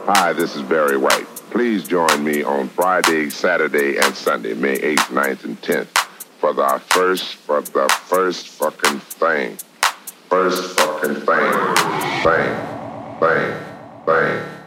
Hi, this is Barry White. Please join me on Friday, Saturday, and Sunday, May 8th, 9th, and 10th for the first fucking thing. First fucking thing. Thing.